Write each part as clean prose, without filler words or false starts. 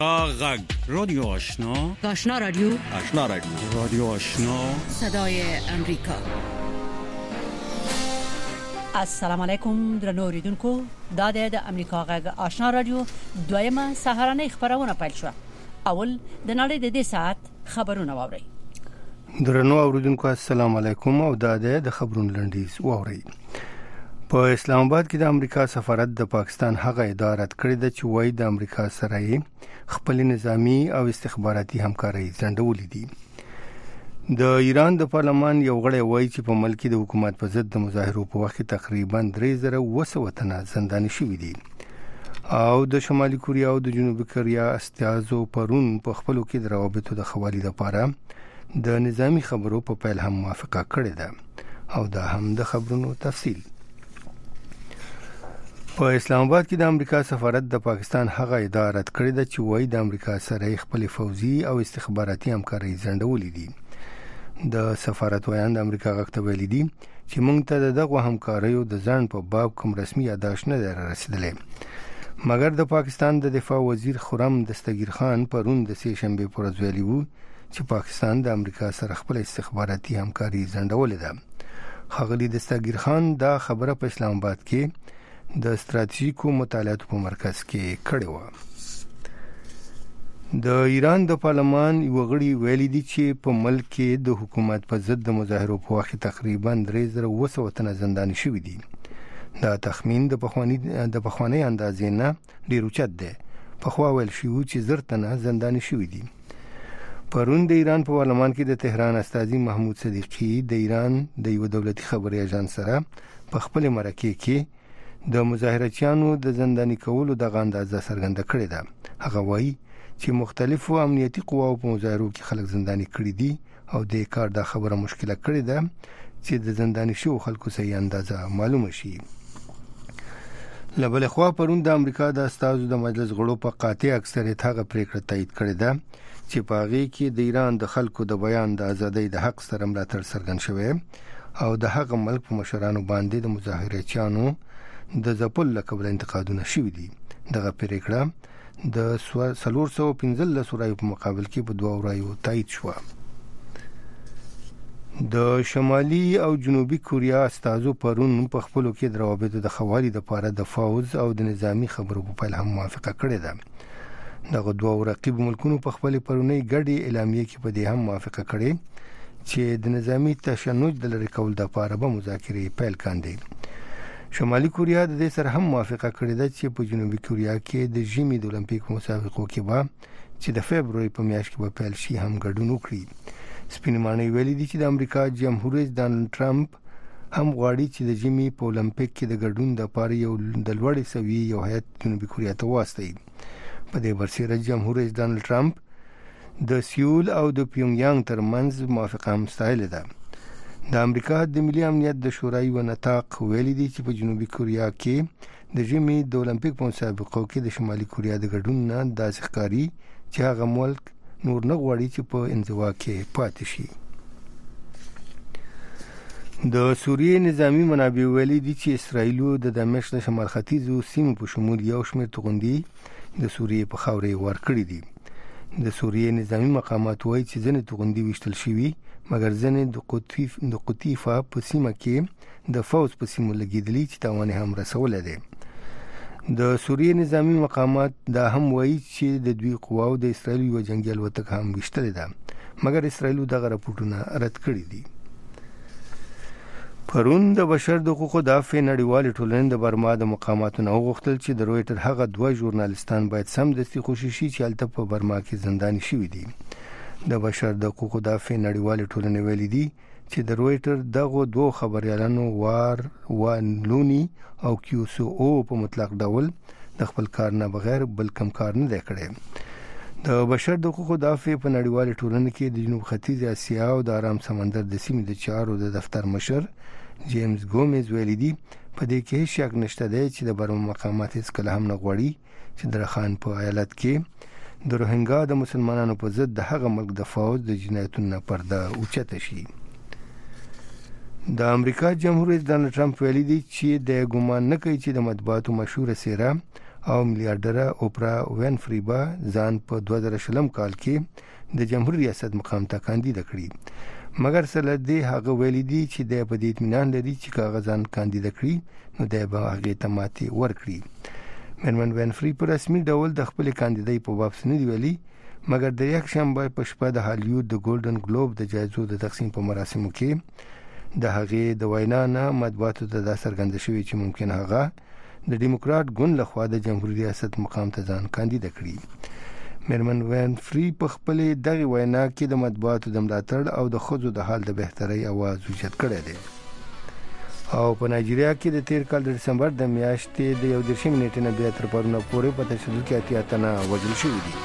غږ رادیو آشنا رادیو رادیو آشنا صدای امریکا. السلام علیکم درنو اوریدونکو، دا د امریکا غږ آشنا رادیو دویمه سهارنۍ خبرونه پیل شو. اول د نړۍ د دې ساعت خبرونه واوري. درنو اوریدونکو السلام علیکم، او دا د خبرونو لنډیز واوري. په اسلام آباد کې د امریکا سفارت د پاکستان هغه اداره کړې ده چې وایي د امریکا سره خپل نظامی او استخباراتي همکاري ځنډولې دي. د ایران د پارلمان یو غړی وایي چې په ملک د حکومت په ضد د مظاهرو په وخت تقریبا 3200 تنه زنداني شوي دي. او د شمالي کوریا او د جنوبي کوریا استازو پرون په خپلو کې د روابطو د خوالي لپاره د نظامی خبرو په پیل هم موافقه کړې ده. او دا هم د خبرونو تفصیل. په اسلام آباد کې د امریکا سفارت د پاکستان هغه اداره کړې ده چې وایي د امریکا سره خپل فوزي او استخباراتي همکاري ځنډولې دي. د سفارت وایي د امریکا غږ ته ویلي دي چې موږ ته دغه همکاریو د ځان په باب کوم رسمي یادښت نه رسیدلې، مګر د پاکستان د دفاع وزیر خرم دستگیر خان پرون د سه شنبه پر ورځ ویلي وو چې پاکستان د امریکا سره خپل استخباراتي همکاري ځنډولې ده. ښاغلي دستگیر خان دا خبره په اسلام آباد کې د استراتیژیکو مطالعاتو په مرکز کې کړې و. د ایران د پارلمان یو غړي ویلي دي چې په ملک کې د حکومت په ضد د مظاهرو په وخت تقریبا 3200 تنه زنداني شوي دي. دا تخمین د پخوانی اندازې نه ډیر اوچت دی. پخوا ویل شوی چې 1000 تنه زنداني شوي دي. پرون د ایران په پارلمان کې د تهران استازي محمود صدیقی د ایران د یو دولتي خبري اژانس سره په خپل مرکه کې د مظاهرچیانو د زنداني کولو د اندازه څرګنده کړې ده. هغه وایي چې مختلفو امنیتي قواو په مظاهرو کې خلک زنداني کړي دي او د کار د خبره مشکله کړې ده چې د زنداني شو خلکو صحیح اندازه معلومه شي. لبل خوا پرون د امریکا د استازو د مجلس غړو په قاطع اکثریت هغه پریکړه تایید کړې ده چې پاغي کې د ایران د خلکو د بیان د ازادۍ د حق سره ملاتړ څرګند شوی او د هغه ملک په مشرانو باندې د مظاهرچیانو د ځپل لکبل انتقادونه شوي دي. دغه پریکړه د 415 رایو په مقابل کې په 2 رایو تایید شو. د شمالي او جنوبي کوریا استازو پرون په خپلو کې د روابطو د خوالي لپاره د فوز او د نظامی خبرو په پیل هم موافقه کړې ده. دغه دوه رقیب ملکونو په خپل پرونی ګډي اعلامیه کې په دې هم موافقه کړې چې د نظامی تشنج د لری کول لپاره به مذاکرې پیل کاندي. شمالي کوریا د دې سره هم موافقه کړې ده چې په جنوبي کوریا کې د ژمي د اولمپیک مسابقو کې به چې د فبرवरी په میاشت کې به پیل شي هم ګډون وکړي. سپینمانه ویلي دي چې د امریکا جمهور رئیس ډانلډ ټرمپ هم غواړي چې د ژمي په اولمپیک کې د ګډون لپاره یو د لوړې سویې یو هیئت جنوبي کوریا ته واستوي. په دې برسېره جمهور رئیس ډانلډ ټرمپ د سیول او د پیونګیانګ ترمنځ موافقه هم ستایلې ده. د امریکا د ملي امنیت د شورای و نطاق ویلي دي چې په جنوبي کوریا کې د ژمي د اولمپیک په مسابقو کې د شمالي کوریا د ګډون نه داسې ښکاري چې هغه ملک نور نه غواړي چې په انزوا کې پاتې شي. د سوریې نظامی منابع ویلي دي چې اسرائیل د دمشق د شمال ختیځو سیمو په شمول یو شمېر توغندي د سوریې په خاورې ورکړي دي. د سوریې نظامی مقامات وایي چې ځینې توغندي وشتل شوي، مګر ځینې د قطیفه په سیمه کې د فوز په سیمو لګیدلي چې تاوان هم رسولی دی. د سوریې نظامی مقامات دا هم وایي چې د دوی قواو د اسرائیل یو جنگي الوتکه هم وشتلې ده، مګر اسرائیل دغه راپورټونه رد کړي دي. پرون د بشر د حقوقو دافع نړیوالې ټولنې د برما د مقاماتو نه وغوښتل چې د رویټر هغه 2 ژورنالیستان باید سمدستي خوشي شي چې هلته په برما کې زنداني شوي دي. د بشر د حقوقو دافع نړیوالې ټولنې ویلي دي چې د رویټر دغه 2 خبريالانو وانلونی او کیوسو په مطلق ډول د خپل کار نه بغیر بل کم کار نه دی کړی. د بشر د حقوقو دافع په نړیوالې ټولنې کې د جنوب ختیځ اسیا او د آرام سمندر د سیمې د چارو د دفتر مشر جیمز ګومز ویلي دي په دې کې هیڅ شک نشته دی چې د برما مقامات هیڅ کله هم نه غواړي چې د رخان په ایالت کې د روهینګا د مسلمانانو په ضد د هغه ملک د فوج د جنایتونو پرده اوچته شي. د امریکا جمهور رئیس ډانلډ ټرمپ ویلي دی چې د ګومان نه کوي چې د مطبوعاتو مشهور څیره او میلیارډره اوپرا وینفری با ځان په 2020 کال کې د جمهوریت ریاست مقام ته کاندید کړی مګر سره دې هغه ویل دي چې د په دې اطمینان لري چې کاغذان کاندید کړی نو د به هغه تماتي ورکړي میرمن وینفری په رسمي ډول د خپل کاندیدای په واپس نه دی ویلي مګر د یک شنبه په شپه د هالیوډ د ګولډن ګلوب د جایزو د تقسیم په مراسمو کې د هغه د وینا نه مطبوعاتو ته دا څرګنده شوې چې ممکن هغه د ډیموکرات ګوند لخوا د جمهوریت ریاست مقام ته ځان کاندید کړي میرمن وینفری په خپل دغه وینا کې د مطبوعاتو د ملاتړ او د خځو د حال د بهتري आवाज اوچت کړی دی او په نایجیریا کې د تیر کال د دسمبر د میاشتې د 11 نیټې نه بیا تر پرونه پورې په تشدد کې اتیا تنه وژل شوي دي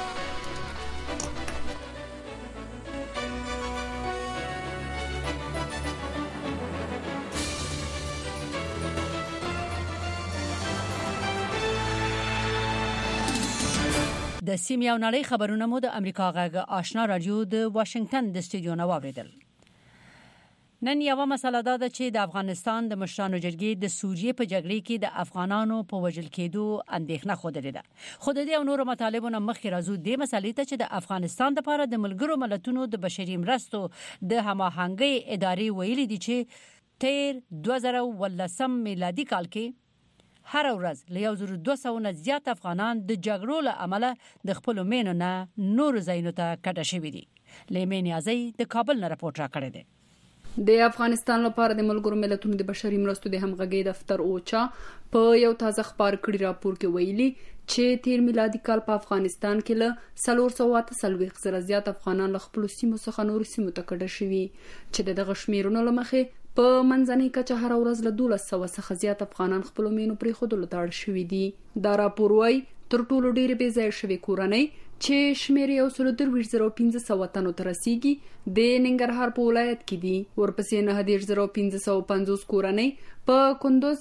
د سیمې او نړۍ خبرونه مو د امریکا غږ آشنا رادیو د واشنگټن د استودیو نه واوریدل. نن یو مسله ده چې د افغانستان د مشرانو جرګې د سوریې په جګړې کې د افغانانو په وژل کېدو اندېښنه خوده ده. خو د دې او نورو مطالبو نه مخکې راځو د مسلې ته چې د افغانستان لپاره د ملګرو ملتونو د بشري مرستو د هماهنګۍ ادارې ویلي دي چې تیر 2018 میلادي کال کې هر ورځ له 1200 نه زیات افغانان د جګړو له امله د خپل مینو نه نور ځایونو ته کډه شوي دي. لیمن ازي د کابل نه راپورټ راکړی دی. د افغانستان لپاره د ملګرو ملتونو د بشري مرستو د همغږۍ دفتر اوچا په یو تازه خبر کړي راپور کې ویلي چې تیر میلادي کال په افغانستان کې له 448 زره زیات افغانان له خپل سیمو څخه نور سیمو ته کډه شوي چې دغه شمیرونو لمخې په منځنۍ کچه هر ورځ له 1200 څخه زیات افغانان خپل مینو پرې خودلو ته اړ شوي دي. دا راپور وايي تر ټولو ډېر بې ځای شوی کورنۍ چې شمیر یو 32550 تنو ته رسیږي د ننګرهار په ولایت کې دي. ورپسې 9550 کورنۍ په کندوز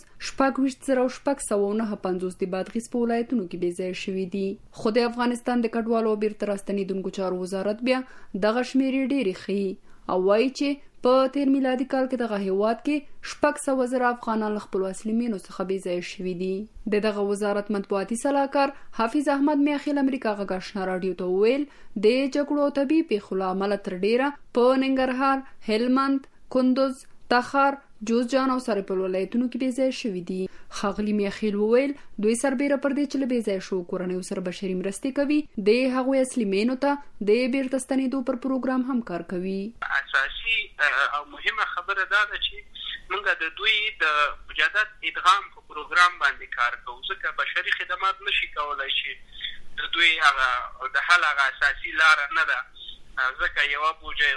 24550 د بادغیس په ولایتونو کې بې ځای شوي دي. خو د افغانستان د کډوالو او بیرته راستنېدونکو چارو وزارت بیا دغه شمیر ډېر ښيي او وايي چې په تیر میلادي کال کې دغه هیواد کې 600,000 افغانان خپل اصلي مینو څخه بې ځای شوي دي. دغه وزارت مطبوعاتي صلاحکار حافظ احمد میاخیل امریکا غږ آشنا رادیو ته ویل د جګړو او طبي پیښو له امله تر ډیره په ننګرهار، هلمند، کندوز، تخار، جوزجان او سرپل ولایتونو کې بې ځای شوي دي. ښاغلي میاخیل وویل دوی سربېره پر دې چې له بې ځای شوو کورنیو سره بشري مرستې کوي د هغوی اصلي مینو ته د بیرته ستنېدو پر پروګرام هم کار کوي. اساسي او مهمه خبره دا ده چې موږ د دوی د مجدد ادغام په پروګرام باندې کار کوو ځکه بشري خدمات نشي کولای شي د دوی هغه د حل هغه اساسي لار نه ده ځکه یو بوجه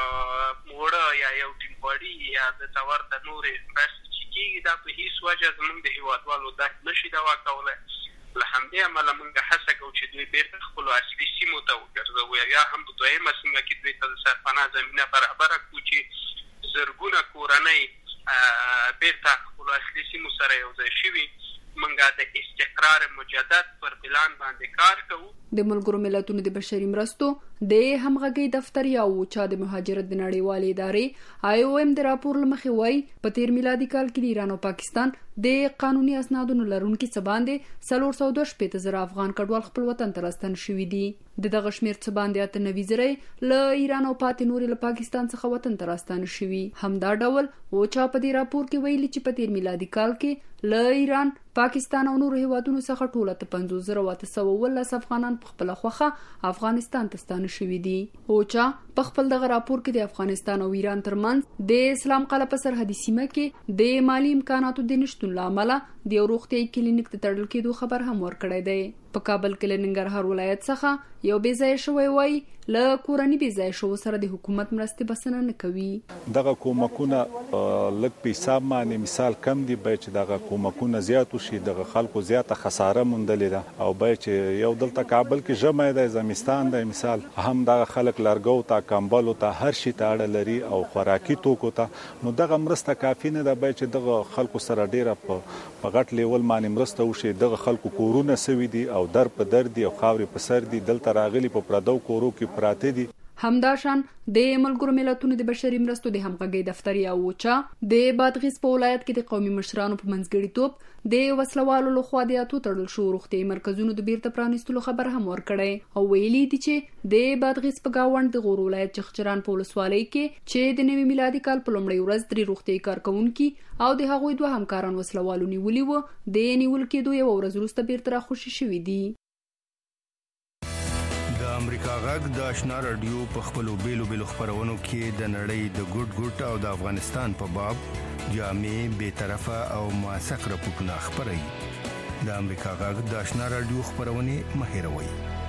موړه یا یو ټیمپاړي یا د تور د نورې بس چې کېږي دا په هیڅ وجه زموږ د هیوادوالو دا نشي دوا کولی. له همدې امله موږ هڅه کوو چې دوی بیرته خپلو اصلي سیمو ته وګرځوو یا هم په دویمه سیمه کې دوی ته د سرپناه زمینه برابره کړو چې زرګونه کورنۍ بیرته خپلو اصلي سیمو سره یو ځای شوي. موږ د استقرار مجدد پر پلان باندې کار کوو. د ملګرو ملتونو د بشري مرستو د همغږۍ دفتر یا اوچا د مهاجرت د نړیوالې ادارې IOM د راپور لمخې وایي په تیر میلادي کال کې د ایران او پاکستان د قانوني اسنادونو لرونکي څه باندې 422,000 افغان کډوال خپل وطن ته راستن شوي دي. دغه شمیر څه باندې 98,000 له ایران او پاتې نورې له پاکستان څخه وطن ته راستن شوي. همدا ډول اوچا په دې راپور کې ویلي چې په تیر میلادي کال کې له ایران، پاکستان او نورو هیوادونو څخه ټوله 50,817 افغانان په خپل خوخه افغانستان ته ستانه شوي دي. اوچا په خپل دغه راپور کې د افغانستان او ایران ترمنځ د اسلام قلعه په سرحدي سیمه کې د مالی امکاناتو د نشتون له امله د یو روغتیايي کلینیک د تړل کېدو خبر هم ورکړی دی. په کابل کې له ننګرهار ولایت څخه یو بې ځای شوی وایي له کورني بې ځای شوو سره د حکومت مرستې بسنه نه کوي. دغه کومکونه لږ په حساب باندې مثال کم دي به چې دغه کومکونه زیات وشي دغه خلکو زیاته خساره موندلې ده او به چې یو دلته کابل کې ژمی دی زمستان دی مثال هم دغه خلک لرګو ته کمبلو ته هر شي ته اړه لري او خوراکي توکو ته نو دغه مرسته کافي نه ده به چې دغه خلکو سره ډیره په غټ لیول باندې مرسته وشي. دغه خلکو کورونه سوي دي او در په در دي او خاورې په سر دي دلته راغلي په پردو کورو کې پراته دي. همداشان د ملګرو ملتونو د بشري مرستو د همغږي دفتر یا اوچا د بادغیس په ولایت کې د قومي مشرانو په منځګړیتوب د وسلوالو لخوا د اتو تړل شو روغتي مرکزونو د بیرته پرانیستلو خبر هم ورکړی او ویلي دي چې د بادغیس په گاوند د غور ولایت چخچران په ولسوالۍ کې چې د نوي میلادي کال په لومړۍ ورځ درې روغتي کارکونکي او د هغوی دوه همکاران وسلوالو نیولي وو د نیول کېدو یو ورځ وروسته بیرته راخوشي شوي دي. د امریکا غږ د آشنا رادیو په خپلو بیلو خپرونو کې د نړۍ د ګډ او د افغانستان په باب جامع بې طرفه او موثق راپورټونه خپروي. د امریکا غږ د آشنا رادیو خپرونې مه هېروئ.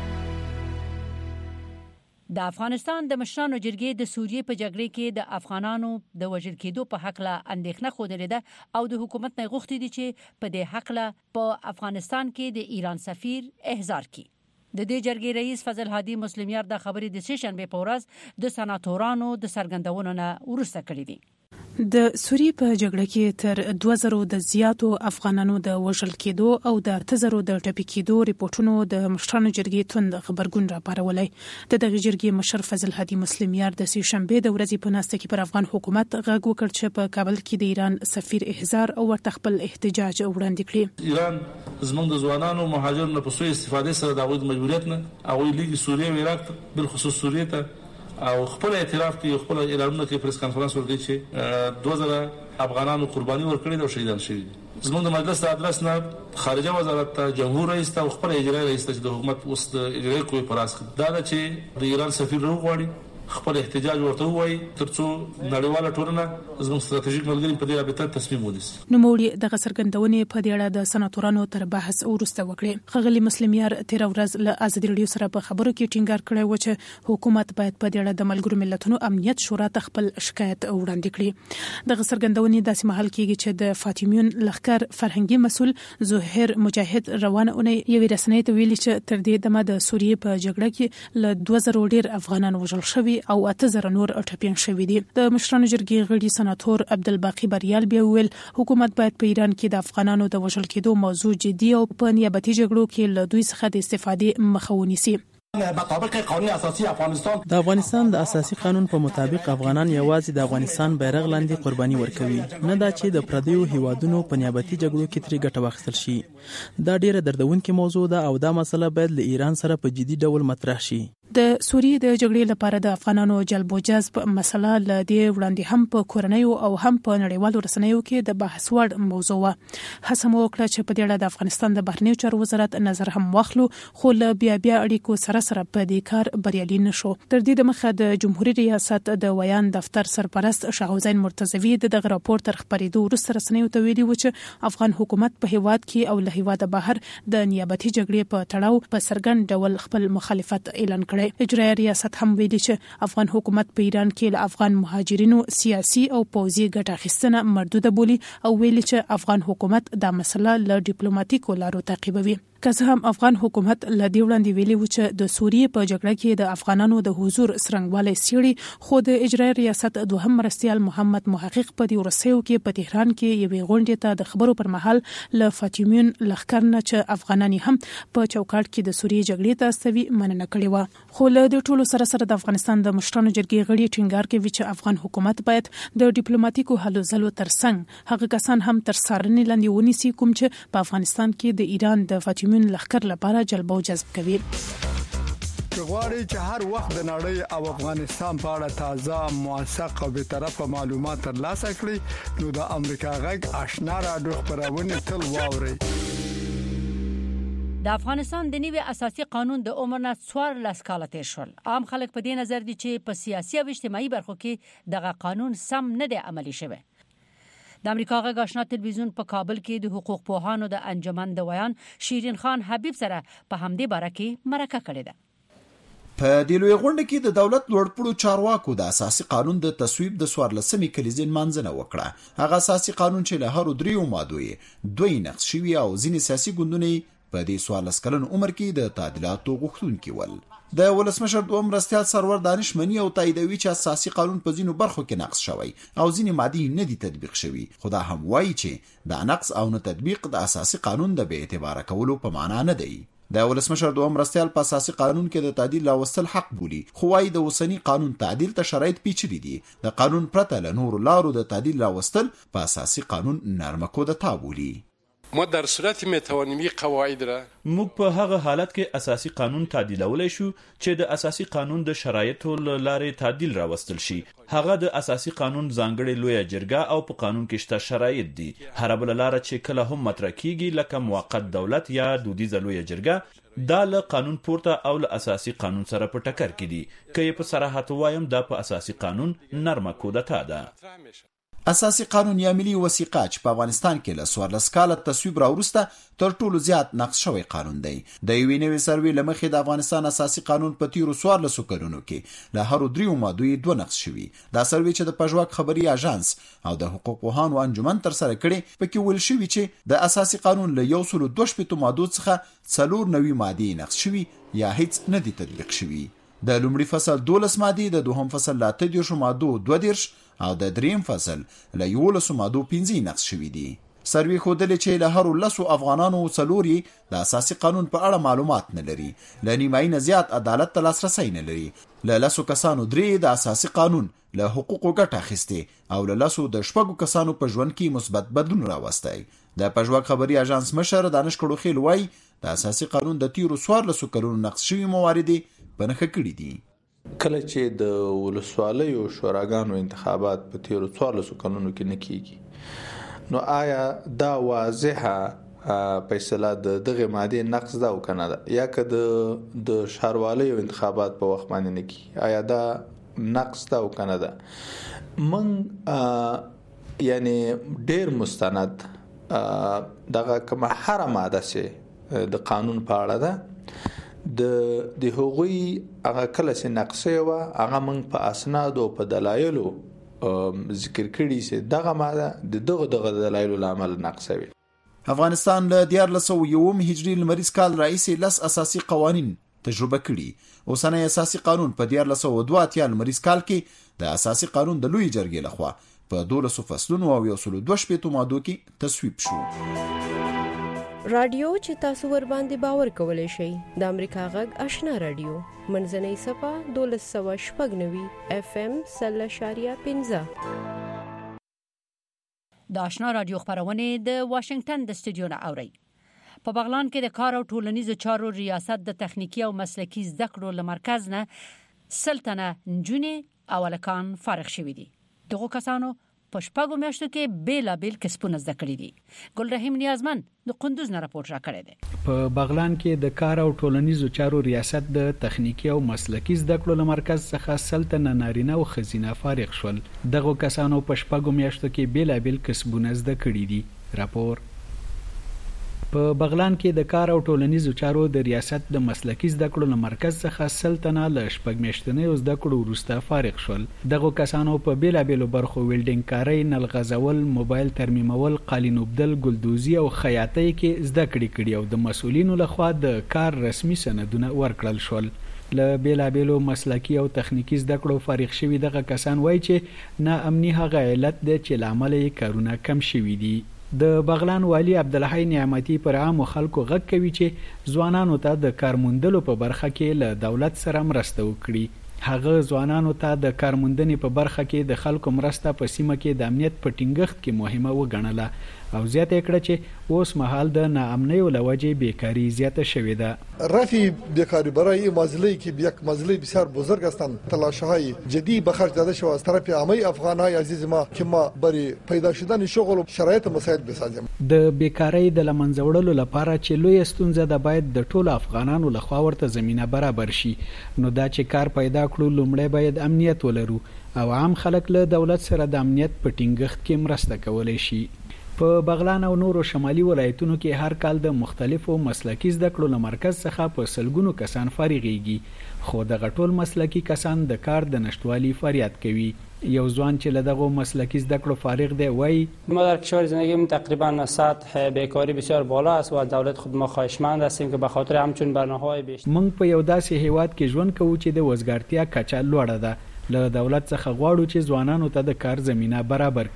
د افغانستان د مشرانو جرګې د سوریې په جګړې کې د افغانانو د وژل کېدو په حق له اندېښنه خوده ده او د حکومت نه غوښتي دي چې په دې حق له په افغانستان کې د ایران سفیر احضار کړي. د دې جرګې رئیس فضل هادي مسلمیار د خبرې د سیشنبه په ورځ د سناتورانو د سرګندونو نه ورسته کړې دي. د سوریې په جګړه کې تر 2000 د زیاتو افغانانو د وژل کېدو او د 8000 د ټپي کېدو ریپورتونو د مشرانو جرګې توند خبرګون راپارولای. د دغه جرګې مشر فضل هادي مسلمیار د سیشنبه د ورځې په ناسته کې پر افغان حکومت غږ وکړ چې په کابل کې د ایران سفیر احضار او ورته خپل احتجاج وړاندې کړي. ایران زموږ د ځوانانو مهاجرینو په سوء استفاده سره د غوډ مجبوریت نه او لیګي سوریه او عراق بل خصوص سوریه ته او خپل اعتراف کوي خپل اعلانونه کوي پریس کانفرنس ورکړي چې 2000 افغانانو قرباني ورکړي او شهیدان شوي. زموږ د مجلس د ادرس نه خارجه وزارت ته جمهور رئیس ته خپل اجرایی رئیس ته د حکومت اوس د اجرایی کوي پراس دا چې د ایران سفیر وغواړي خپل احتجاج ورته وایي ترڅو نړیواله ټولنه زموږ ستراتیژیک ملګری په دې رابطه تصمیم ونیسي. نو موري دغه سرګندونې په دې اړه د سناتورانو تر بحث ورسته وکړي. خغلی مسلمیار تیر ورځ له ازادي رادیو سره په خبرو کې ټینګار کړی و چې حکومت باید په دې اړه د ملګرو ملتونو امنیت شورا ته خپل شکایت وړاندې کړي. دغه سرګندونې داسې مهال کېږي چې د فاطمیون لخر فرهنګي مسول زهیر مجاهد روانه اونۍ یوې رسنۍ ته ویلي چې تر دې دمه د سوریې په جګړه کې له 2000 ډیر افغانان وژل شوي او 8000 نور ټپيان شوي دي. د مشرانو جرګې غړي سناتور عبدالباقی بریال بیا ویل حکومت باید په ایران کې د افغانانو د وژل کېدو موضوع جدي او په نیابتي جګړو کې له دوی څخه د استفادې مخه ونیسي. مطابق قانون اساسي افغانستان د اساسي قانون په مطابق افغانان یوازې د افغانستان بیرغ لاندې قرباني ورکوي، نه دا چې د پردیو هیوادونو په نیابتي جګړو کې ترې ګټه واخیستل شي. دا ډیره دردونکې موضوع ده او دا مسله باید له ایران سره په جدي ډول مطرح شي. د سوریې د جګړې لپاره د افغانانو جلب او جذب مسله ل دې وړاندې هم په کورنیو او هم په نړیوالو رسنیو کې د بحث وړ موضوع و. هڅه مو وکړه چې په دې اړه د افغانستان د بهرنیو چارو وزارت نظر هم واخلو، خو له بیا اړیکو سره په دې کار بریالي نشو. تر دې د مخه د جمهوریت ریاست د ویان دفتر سرپرست شاه حسین مرتضوی دغه راپور تر خبرېدو وروسته رسنیو ته ویلي و چې افغان حکومت په هیواد کې او له هیواده بهر د نیابتي جګړې په تړاو په څرګند ډول خپل مخالفت اعلان کړی. اجرایي ریاست هم ویلي چې افغان حکومت په ایران کې له افغان مهاجرینو سیاسي او پوځي ګټه اخیستنه مردوده بولي او ویلي چې افغان حکومت دا مسله له ډیپلوماټیکو لارو تعقیبوي. که څه هم افغان حکومت له دې وړاندې ویلي و چې د سوریې په جګړه کې د افغانانو د حضور څرنګوالی څیړي، خو د اجرایي ریاست دوهم مرستیال محمد محقق په دې ورسېو کې په تهران کې یوې غونډې ته د خبرو پر مهال له فاطمیون لخر نه چې افغانان هم په چوکاټ کې د سوریې جګړې ته استوي مننه کړې و. خو له دې ټولو سره د افغانستان د مشرانو جرګې غړي ټینګار کوي چې افغان حکومت باید د ډیپلوماټیکو هلو ځلو ترڅنګ هغه کسان هم تر څارنې لاندې ونیسي کوم چې په افغانستان کې د ایران د فاطمیون لخر لپاره جلب او جذب کوي. غواړي چې هر وخت د نړۍ او افغانستان په اړه تازه، موثق او به طرفه معلومات ترلاسه کړئ نو د امریکا غږ آشنا رادیو خبرونه تل واورئ. د افغانستان د نوي اساسي قانون د عمر نه 14 کاله تیر شول. عام خلک په دې نظر دي چې په سیاسي او اجتماعي برخو کې دغه قانون سم نه دی عملي شوی. د امریکا غږ آشنا تلویزیون په کابل کې د حقوق پوهانو د انجمن د ویان شیرین خان حبیب سره په همدې باره کې مرکه کړې ده. په دې لوی غونډه کې د دولت لوړپوړو چارواکو د اساسي قانون د تصویب د 14مې کلیزې مانځنه وکړه. هغه اساسي قانون چې له هر دریو مادو یې دوی نقض شوي او ځینې سیاسي ګوندونه په دې 14 کلن عمر کې د تعدیلاتو غوښتونکي ول. د ولسمشر دوم مرستیال سرور دانش منی او تاییدوي چې اساسي قانون په ځینو برخو کې نقض شوی او ځینې مادې نه دي تطبیق شوی. خدا هم وایي چې دا نقض او نه تطبیق د اساسي قانون د بې اعتبار کولو په معنا نه دی. د ولسمشر دوه مرستيال په اساسي قانون کې د تعدیل راوستل حق بولي، خو وايي د اوسنی قانون تعدیل ته شرایط پیچلي دي. د قانون پرته له نورو لارو د تعدیل راوستل په اساسي قانون نرمه کوده بولي. ما در صورت میتوانیم قواعد را موږ په هغه حالت کې اساسي قانون تعدیلولای شو چې د اساسي قانون د شرایطو لارې تعدیل راوستل شي. هغه د اساسي قانون ځانګړي لویه جرګه او په قانون کې شته شرایط دي. هر بل لار چې کله هم مطرح کیږي لکه موقت دولت یا دودیزه لویه جرګه دا له قانون پورته او له اساسي قانون سره په ټکر کې دي. که په صراحت وایم دا په اساسي قانون نرمه کودتا ده. اساسي قانون یا ملي وثیقه چې په افغانستان کې له 14 کاله تصویب راوروسته تر ټولو زیات نقض شوی قانون دی. د یوې نوې سروې له مخې د افغانستان اساسي قانون په تیرو 14 کلونو کې له هرو 3 مادو 2 نقض شوي. دا سروې چې د پژواک خبري اژانس او د حقوق پوهانو انجمن تر سره کړي پکې ویل شوی چې د اساسي قانون له 112 مادو څخه 4 نوي مادې نقض شوي یا هیڅ نه دي تطبیق شوي. د لومړي فصل 12 مادې، د دوهم فصل 13 مادو 22 او د دریم فصل له 11 مادو 15 نقض شوي دي. سروې ښودلې چې له هرو 10 افغانانو 4 د اساسي قانون په اړه معلومات نه لري، له نیمایي نه زیات عدالت ته لاسرسی نه لري، له 10 کسانو 3 د اساسي قانون له حقوقو ګټه اخیستې او له 10 د 6 کسانو په ژوند کې مثبت بدلون راوستی. د پژواک خبري اژانس مشر دانش کړوخیل وایي د اساسي قانون د تیرو 14 کلونو نقض شوي مواردې په نښه کړي دي. کله چې د ولسوالیو شوراګانو انتخابات په تیرو 14 کلونو کې نه کیږي، نو آیا دا واضحه فیصله د دغه ماده نقض ده او کنه ده، یا که د شهروالیو انتخابات په وخت باندې نه کی آیا دا نقض ده او کنه ده؟ من یعنی ډیر مستند دغه کومه هر ماده سه د قانون په اړه ده د هغوی هغه کله چې نقصه و هغه من په اسناد او په دلایلو ذکر کړي چې دغه ماده دغه دلایلو لامل نقصه وي. افغانستان له 1901 هجري لمریز کال راهیسې 10 اساسي قوانین تجربه کړي. اوسنی اساسي قانون په 1902 لمریز کال کې د اساسي قانون د لوی جرګې لخوا په 12 فصلونو او 112 مادو کې تصویب شو. رادیو چې تاسو ور باندې باور کولای شئ د امریکا غږ آشنا رادیو منځنۍ صفه 1290 FM 0.15. د آشنا رادیو خبرونه د واشنگټن د استودیو نه اوري. په بغلان کې د کار او ټولنیزو چارو ریاست د تخنیکی او مسلکی زده کړو لمرکز نه سلطنه نجونې او الکان فارغ شوي دي. دغه کسانو په شپږو میاشتو کې بیلابیل کسبونه زده کړي دي. ګل رحیم نیازمن د قندوز نه راپور راکړی دی. په بغلان کې د کار او ټولنیزو چارو ریاست د تخنیکی او مسلکی زده کړو لمرکز څخه سلطنه نارینه او خزینه فارغ شول. دغه کسانو په شپږو میاشتو کې بیلابیل کسبونه زده کړي دي. راپور په بغلان کې د کار او ټولنیزو چارو د ریاست د مسلکی زده کړو لمرکز څخه سلطنه له شپږ میاشتنې زده کړو وروسته فارغ شول. دغه کسانو په بیلابیلو برخو ویلډینګ کاری، نل غځول، موبایل ترمیمول، قالین اوبدل، ګلدوزي او خیاطۍ کې زده کړي او د مسؤلینو لخوا د کار رسمي سندونه ورکړل شول. له بیلابیلو مسلکی او تخنیکی زده کړو فارغ شوي دغه کسان وایي چې ناامني هغه علت دی چې لامل یې کارونه کم شوي دي. د بغلان والی عبدالحی نعمتي پر عام خلکو غږ کوي چې ځوانانو ته د کارموندلو په برخه کې له دولت سره مرسته وکړي. هغه ځوانانو ته د کارموندنې په برخه کې د خلکو مرسته په سیمه کې د امنیت په ټینګښت کې مهمه وګڼله او زیاته کړه چې اوس مهال د ناامنۍ و لوجه بیکاری زیاته شوې ده. رفع بیکاری برای مزلی که یک مزلی بسیار بزرگ هستند تلاش‌های جدی به خرج داده شود از طرف همه افغان‌های عزیز ما که ما برای پیدا شدن شغل و شرایط مساعد بسازیم. د بیکاری د لمنځه وړلو لپاره چې لوی ستونزه ده باید د ټولو افغانانو لخوا ورته زمينه برابر شي. نو دا چې کار پیدا کړو لومړی باید امنیت ولرو او عام خلک له دولت سره د امنیت په ټینګښت کې مرسته کولای شي. په بغلان او نورو شمالي ولایتونو کې هر کال د مختلفو مسلکی زده کړو لمرکز څخه په سلګونو کسان فارغيږي، خو د غټول مسلکی کسان د کار د نشټوالي فریاد کوي. یو ځوان چې له دغه مسلکی زده کړو فارغ دی وایي ما در کشور زندگیم تقریبا سطح بیکاری بسیار بالا است و از دولت خود ما خواهشمند هستیم که به خاطر همچون برنامه‌های بیشتر موږ په یو داسې هیواد کې ژوند کوو چې د وزګارتیا کچه لوړه ده. له دولت څخه غواړو چې ځوانانو ته د کار زمينه برابر کړي.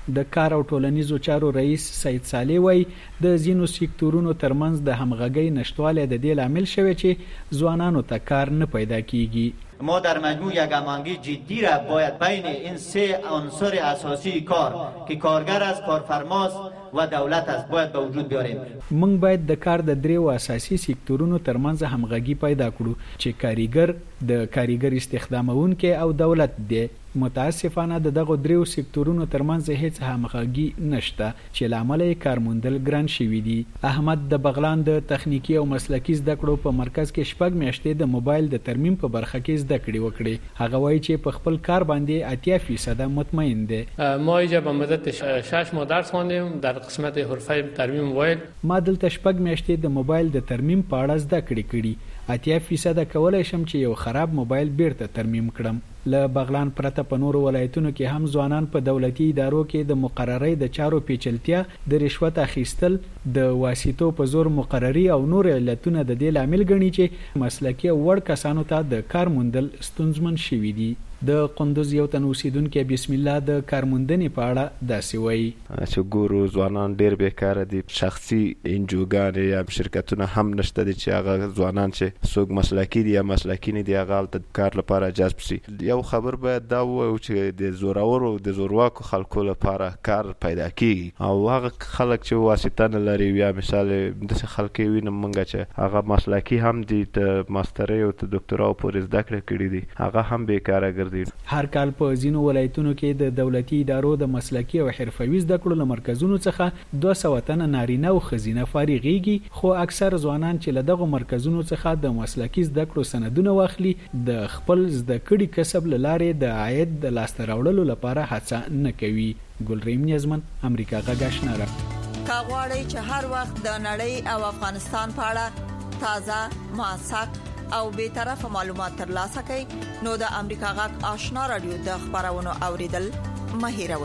د کار او ټولنیزو چارو رئیس سید صالح وای د زینو سکتورونو ترمنځ د همغږۍ نشټواله د دې عامل شوی چې ځوانانو ته کار نه پیدا کیږي. ما در مجموع یک هماهنگی جدی را باید بین این سه عنصر اساسی کار که کارگر است، کارفرماست و دولت است باید به وجود بیاریم. موږ باید د کار د دریو اساسي سکتورونو ترمنځ همغږي پیدا کړو چې کاریګر د کاریګر استخدامونکو او دولت دی. متاسفانه دغه دریو سکتورونو ترمنځ هیڅ همغږي نشته چې لامل یې کارموندل ګران شوی دی. احمد د بغلان د تخنیکی او مسلکی زده کړو په مرکز کې شپږ میاشتې د موبایل د ترمیم په برخه کې زده کړې وکړې. هغه وایي چې په خپل کار باندې 80% مطمئن دی. ما اینجا به مدت 6 ماه درس خواندیم در قسمت حرفه ترمیم موبایل. ما دلته شپږ میاشتې د موبایل د ترمیم په اړه زده کړې کړې. 80% کولای شم چې یو خراب موبایل بیرته ترمیم کړم. له بغلان پرته په نورو ولایتونو کې هم ځوانان په دولتي ادارو کې د مقررۍ د چارو پیچلتیا، د رشوت اخیستل، د واسطو په زور مقرري او نور علتونه د دې لامل ګڼي چې مسلکي او وړ کسانو ته د کار موندل ستونزمن شوي دي. د قندوز یو تن اوسیدونکو بسم الله د کارموندنې په اړه داسې وایي چې ګورو ځوانان ډیر بیکاره دي. شخصي انجوګانې یا شرکتونه هم نشته دي چې هغه ځوانان چې څوک مسلکي دي یا مسلکي نه دي هغه د کار لپاره جذب شي. یو خبر باید دا وایو چې د زورورو د زورواکو خلکو لپاره کار پیدا کیږي او هغه خلک چې واسطه نه لري یا مثال د خلک وینم منګه چې هغه مسلکي هم دي ته ماسترۍ او ته ډاکټرا پورې زده کړې کړې دي هغه هم بیکاره ګرځي. هر کال په ځینو ولایتونو کې د دولتي ادارو د مسلکي او حرفوي زده کړو مرکزونو څخه 200 تنه نارینه او ښځینه فارغېږي، خو اکثر ځوانان چې له دغه مرکزونو څخه د مسلکي زده کړو سندونه واخلي د خپل زده کړي کسب له لارې د عاید د لاسته راوړلو لپاره هڅه نه کوي. ګلریم نیازمن، امریکا غږ آشنا را. کاغوري چې هر وخت د نړۍ او افغانستان په اړه تازه، موثق او به طرفه معلومات ترلاسه کړئ نو د امریکا غږ آشنا رادیو د خبرونو اوریدل مه هیروئ.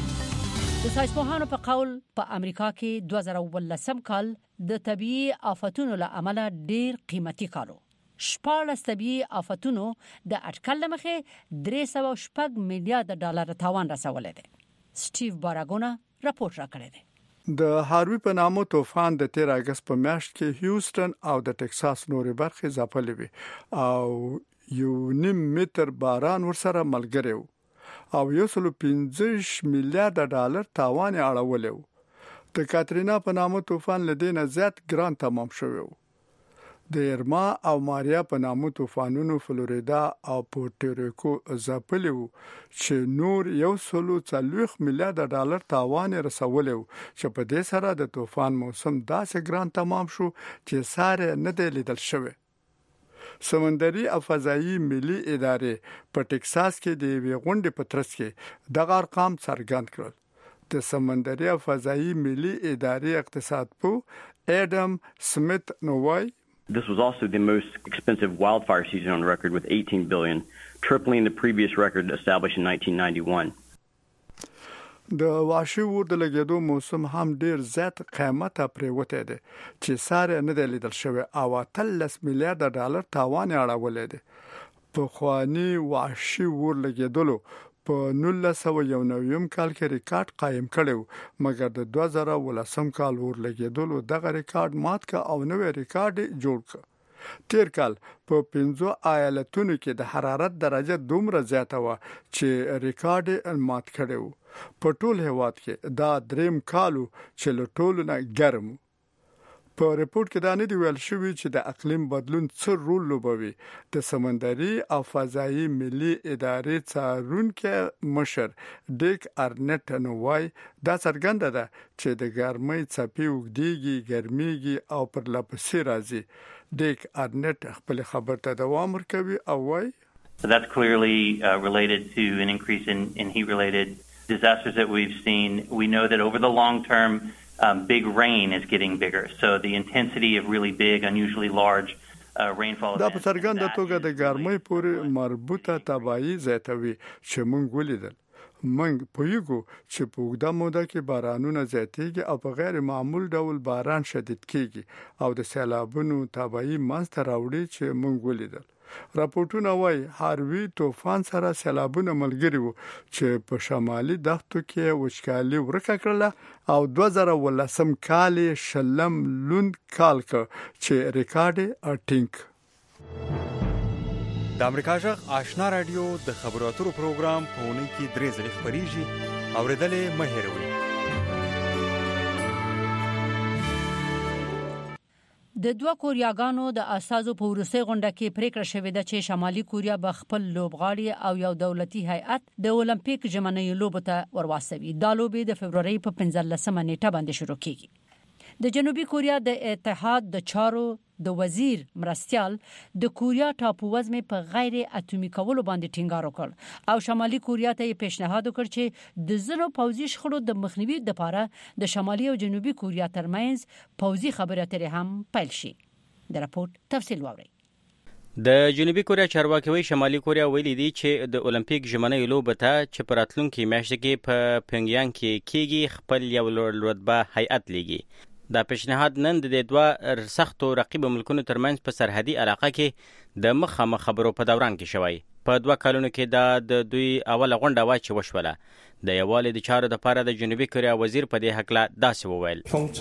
د ساینسپوهانو په قول په امریکا کې 2018 کال د طبيعي آفتونو له امله ډیر قیمتي کالو. 14 طبيعي آفتونو د اټکل مخه 306 میلیارډ ډالر تاوان رسولې ده. سټیو باراګونا راپورټ راکړی دی. د هاروی په نامو طوفان د 13 اگست په میاشت کې هیوستن او د ټکساس نورې برخې ځپلې وي او 1.5 متر باران ورسره ملګری وو او 115 میلیارډ ډالر تاوان اړولې وو. د کاترینا په نامو طوفان لدینه زیات ګران تمام شوی وو. د ارما او ماریا په نامو طوفانونو فلوریدا او پورټریکو ځپلي وو چې نور 140 میلیارډ ډالر تاوان رسولي وو چې په دې سره د طوفان موسم داسې ګران تمام شو چې ساره نه دی لیدل شوی. سمندري او فضایي ملي ادارې په ټکساس کې د ویغونډې په ترڅ کې دغه ارقام څرګند کړل. د سمندري او فضایي ملي ادارې اقتصاد په اډم سمیت نووای This was also the most expensive wildfire season on record with $18 billion, tripling the previous record established in 1991. د واشي ور د لګیدو موسم هم ډیر زیات قیمته پریوته دي چې ساره نه دی لیدل شوی او 13 میلیارډ ډالر تاوان اړولې دي. په خواني واشي ور لګیدلو په 1991 کال کې ریکارډ قائم کړو مګر د 2018 کال ور لګیدلو دغه ریکارډ مات کا او نوې ریکارډ جوړ ک. تیر کال په 15 ایالتونو کې د حرارت درجه دومره زیاته و چې ریکارډ مات کړو. په ټول هیواد کې دا دریم کالو چې له ټولو نه ګرم. په ریپورت کې دا نه دی ویل شوی چې د اقلیم بدلون څه رول لوبوي. د سمندري او فضایي ملي ادارې څارونکو مشر ډیک ارنټ نووای دا څرګنده ده چې د ګرمۍ څپې وګديږي، ګرميږي او پر لپسې راځي. ډیک ارنټ خپل خبر ته دوام ورکوي او وایي So that's clearly related to an increase in heat-related disasters that we've seen. We know that over the long term, big rain is getting bigger. So the intensity of really big, unusually large rainfall. دا په څرګنده توګه د ګرمۍ پورې مربوطه تباہي زیاتوي چې موږ ولیدل. موږ پوهیږو چې په اوږده موده کې بارانونه زیاتېږي او په غیر معمول ډول باران شدید کیږي او د سیلابونو تباہي منځته راوړي چې موږ ولیدل. راپورټونه وايي هاروي طوفان سره سیلابونه ملګري وو چې په شمالي دښتو کې وچکالي ورکه کړله او 2018 کال شلم لوند کال چې ریکارډ اټینګ. د امریکا جغ آشنا رادیو د خبرو اترو پروګرام په اونۍ کې 3 ځله خبريږي. اوریدلې مه هېروئ. د دوه کوریاګانو د اساسو په وروستي غونډه کې پریکړه شوې ده چې شمالي کوریا به خپل لوبغاړي او یو دولتي هیئت د اولمپیک ژمنۍ لوبو ته ورواستوي. دا لوبې د فبرवरी په 15 نیټه باندې شروع کیږي. د جنوبي کوریا د اتحاد د چارو د وزیر مرستيال د کوریا ټاپو وزمه په غیر اټومي کولو باندې ټینګار وکړ او شمالي کوریا ته پیشنهاد وکړ چې د زړو پوځي شخړو د مخنیوي لپاره د شمالي او جنوبي کوریا ترمنځ پوځي خبرې اترې هم پیل شي. د راپورټ تفصیل واورئ. د جنوبي کوریا چارواکي وایي شمالي کوریا ویلي دي چې د اولمپیک ژمنۍ لوبه ته چې په راتلونکي میاشت کې په پینګیانګ کې کیږي خپل یو رتبه هیئت لیږي. دا پیشنهاد نن د دوه سختو رقیب ملکونو ترمنځ په سرحدي علاقه کې د مخامخ خبرو په دوران کې شوی. په 2 کالونو کې د دوی اوله غونډه وا چې وشوله. د یووالي د چارو لپاره د جنوبي کوریا وزیر په دې حق لا داسې وویل.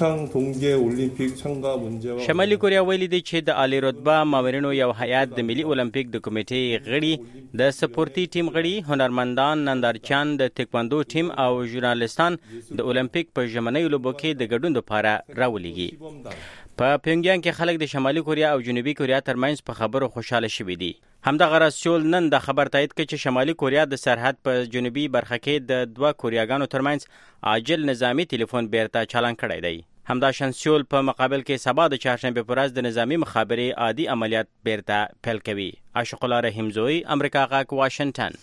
شمالي کوریا ویلي دی چې د عالی رتبه مامورینو یو هیئت د ملي اولمپیک د کمیټې غړي، د سپورتي ټیم غړي، هنرمندان، نندارچیان، د تکواندو ټیم او ژورنالیستان د اولمپیک په ژمنۍ لوبو کې د ګډون لپاره راولېږي. په پینګیانګ کې خلک د شمالي کوریا او جنوبي کوریا ترمنځ په خبرو خوشاله شوي دي. همدغه راز سیول نن د خبر تایید کړ چې شمالي کوریا د سرحد په جنوبي برخه کې د 2 کوریاګانو ترمنځ عاجل نظامی ټلیفون بیرته چالان کړی دی. همداشان سیول په مقابل کې سبا د چهارشنبه پر ورځ د نظامی مخابرې عادي عملیات بیرته پیل کوي. عاشق الله رحیمزوی، امریکا غاک، واشنگټن.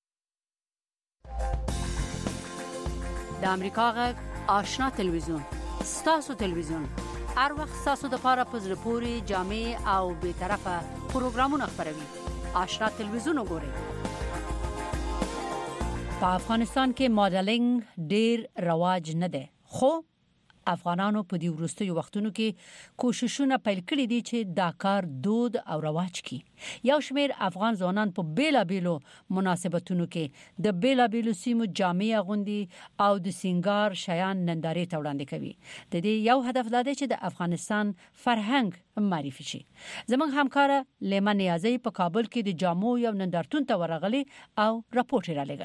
د امریکا غاک آشنا تلویزیون، ستاسو تلویزیون، هر وخت ستاسو د پاره په زړه پورې جامع او به طرفه پروګرامونه خبروي. آشنا تلویزیون وګورئ. په افغانستان کې ماډلینګ ډیر رواج نه دی، خو افغانانو په دې وروستیو وختونو کې کوششونه پیل کړي دي چې دا کار دود او رواج کړي. یو شمېر افغان ځوانان په بیلابېلو مناسبتونو کې د بیلابېلو سیمو جامع اغوندي او د سینګار شیان نندارې ته وړاندې کوي. د دې یو هدف دا دی چې د افغانستان فرهنګ معرفي شي. زموږ همکار لیما نیازی په کابل کې د جامو یو نندارتون ته ورغلی او راپورټ را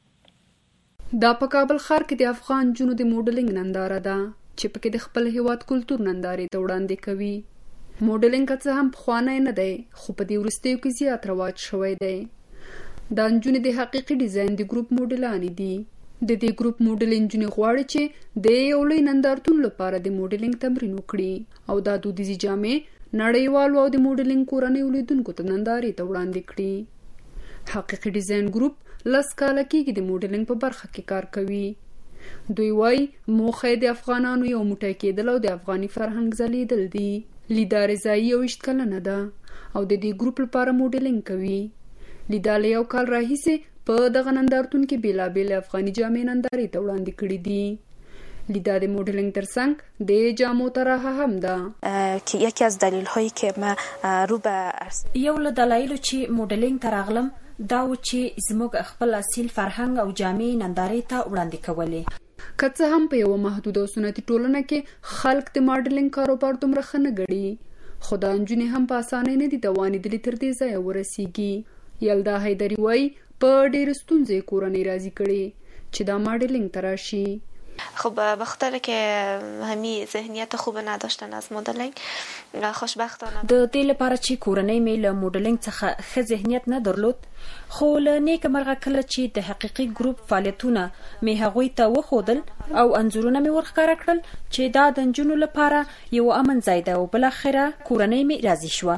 لګلی. دا په کابل ښار کې د افغان جنو د موډلینګ ننداره ده چې پکې د خپل هیواد کلتور نندارې ته وړاندې کوي. موډلینګ څه هم پخوانی نه دی، خو په دې وروستیو کې زیات رواج شوی دی. دا نجونې د حقیقي ډیزاین د ګروپ موډلانې دي. د دې ګروپ موډل نجونې غواړي چې د یو لوی نندارتون لپاره د موډلینګ تمرین وکړي او دا دودیزي جامې نړیوالو او د موډلینګ کورنیو لیدونکو ته نندارې ته وړاندې کړي. حقیقي ډیزاین ګروپ 10 کاله کېږي د موډلینګ په برخه کې کار کوي. دوی وايي موخه د افغانانو یو موټی کېدل او د افغاني فرهنګ ځلیدل دي. لیدا رضایي 20 کلنه ده او د دې ګروپ لپاره موډلینګ کوي. لیدا له یو کال راهیسې په دغه نندارتون کې بیلابېل افغاني جامې نندارې ته وړاندې کړي دي. لیدا د موډلینګ ترڅنګ د جامو طرحه هم ده که یکی از دلایل‌هایی که ما رو به یو له دلایلو چې موډلینګ ته راغلم دا و چې زموږ خپل اصیل فرهنګ او جامې نندارې ته وړاندې کولې. که څه هم په یو محدود او سنتي ټولنه کې خلک د ماډلینګ کاروبار دومره ښه نه ګڼي، خو دا نجونې هم په اسانۍ نه دي توانېدلې تر دې ځایه ورسیږي. یلدا حیدري وایي په ډېرې ستونزې کورنۍ راضي کړي چې دا ماډلینګ ته راشي. خب به خاطر که همی ذهنیت خوب نداشتن از مدلینگ خوشبختانه د دې لپاره چې کورنۍ مې له موډلینګ څخه ښه ذهنیت نه درلود، خو له نیکه مرغه کله چې د حقیقي ګروپ فعالیتونه مې هغوی ته وښودل او انځورونه مې ورښکاره کړل چې دا د نجونو لپاره یو امن ځای ده او بالاخره کورنۍ مې راضي شوه.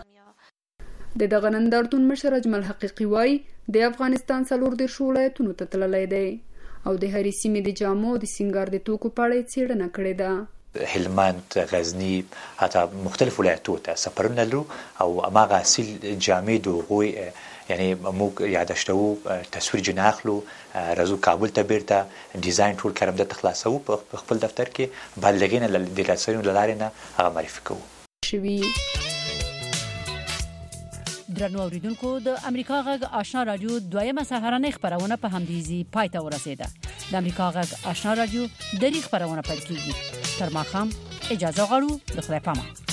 د دغه نندارتون مشر اجمل حقیقي وایي د افغانستان 14 ولایتونو ته تللی دی او د هرې سیمې د جامو او د سینګار د توکو په اړه څېړنه کړې ده. هلمند، غزنی، حتی مختلف ولایتو ته سفرونه لرو او هماغه اصیل جامې د هغوی یعنی موږ یاداشتوو، تصویر جن اخلو، راځو کابل ته بیرته ډیزاین ټول کارم د تخلاصو په خپل دفتر کې بالغین د لاسرینو لارې نه هغه معرفي کوو. درنو اوریدونکو د امریکا غږ آشنا رادیو دویمه سهارنۍ خبرونه په همدیزي پای ته ورسیده. د امریکا غږ آشنا رادیو د ری خبرونه پیل کیږي. تر ماښام اجازه غواړو. د خدای پامه.